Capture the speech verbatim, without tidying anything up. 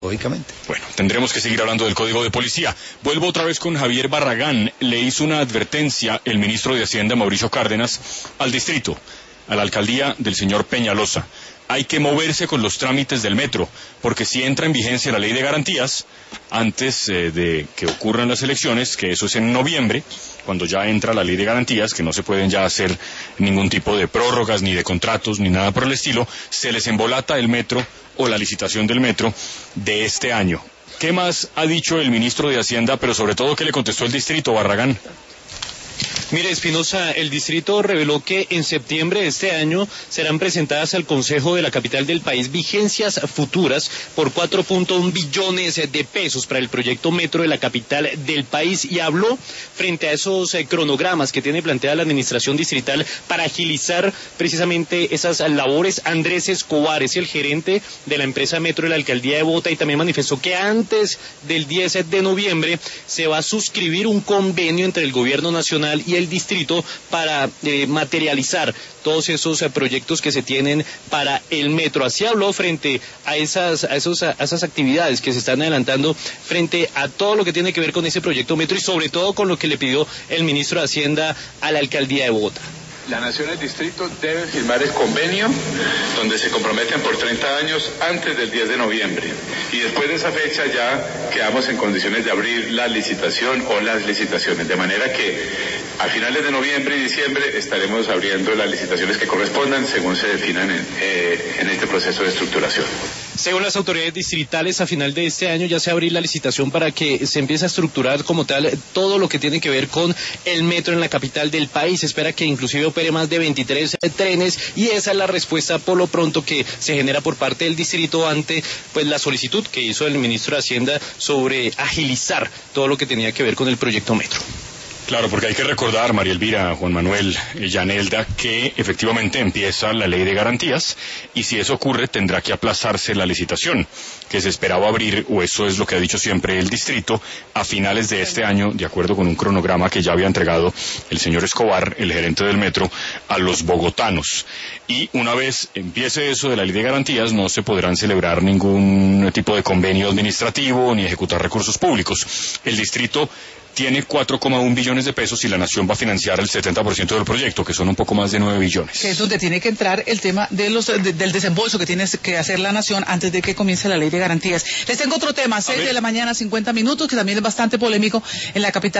lógicamente. Bueno, tendremos que seguir hablando del Código de Policía. Vuelvo otra vez con Javier Barragán. Le hizo una advertencia el ministro de Hacienda, Mauricio Cárdenas, al distrito, a la alcaldía del señor Peñalosa. Hay que moverse con los trámites del metro, porque si entra en vigencia la ley de garantías, antes eh, de que ocurran las elecciones, que eso es en noviembre, cuando ya entra la ley de garantías, que no se pueden ya hacer ningún tipo de prórrogas, ni de contratos, ni nada por el estilo, se les embolata el metro o la licitación del metro de este año. ¿Qué más ha dicho el ministro de Hacienda, pero sobre todo qué le contestó el distrito, Barragán? Mire, Espinosa, el distrito reveló que en septiembre de este año serán presentadas al Consejo de la capital del país vigencias futuras por cuatro punto uno billones de pesos para el proyecto metro de la capital del país, y habló frente a esos eh, cronogramas que tiene planteada la administración distrital para agilizar precisamente esas labores. Andrés Escobar es el gerente de la empresa Metro de la alcaldía de Bogotá, y también manifestó que antes del diez de noviembre se va a suscribir un convenio entre el gobierno nacional y el distrito para eh, materializar todos esos eh, proyectos que se tienen para el metro. Así habló frente a esas, a, esos, a esas actividades que se están adelantando frente a todo lo que tiene que ver con ese proyecto metro, y sobre todo con lo que le pidió el ministro de Hacienda a la alcaldía de Bogotá. La Nación y el Distrito deben firmar el convenio donde se comprometen por treinta años antes del diez de noviembre. Y después de esa fecha ya quedamos en condiciones de abrir la licitación o las licitaciones. De manera que a finales de noviembre y diciembre estaremos abriendo las licitaciones que correspondan según se definan en, eh, en este proceso de estructuración. Según las autoridades distritales, a final de este año ya se abrirá la licitación para que se empiece a estructurar como tal todo lo que tiene que ver con el metro en la capital del país. Se espera que inclusive opere más de veintitrés trenes, y esa es la respuesta por lo pronto que se genera por parte del distrito ante pues la solicitud que hizo el ministro de Hacienda sobre agilizar todo lo que tenía que ver con el proyecto metro. Claro, porque hay que recordar, María Elvira, Juan Manuel, Yanelda, que efectivamente empieza la ley de garantías, y si eso ocurre tendrá que aplazarse la licitación, que se esperaba abrir, o eso es lo que ha dicho siempre el distrito, a finales de este año, de acuerdo con un cronograma que ya había entregado el señor Escobar, el gerente del metro, a los bogotanos. Y una vez empiece eso de la ley de garantías, no se podrán celebrar ningún tipo de convenio administrativo ni ejecutar recursos públicos. El distrito tiene cuatro coma uno billones de pesos y la Nación va a financiar el setenta por ciento del proyecto, que son un poco más de nueve billones. Que es donde tiene que entrar el tema de los de, del desembolso que tiene que hacer la Nación antes de que comience la ley de garantías. Les tengo otro tema, seis de la mañana, cincuenta minutos, que también es bastante polémico en la capital.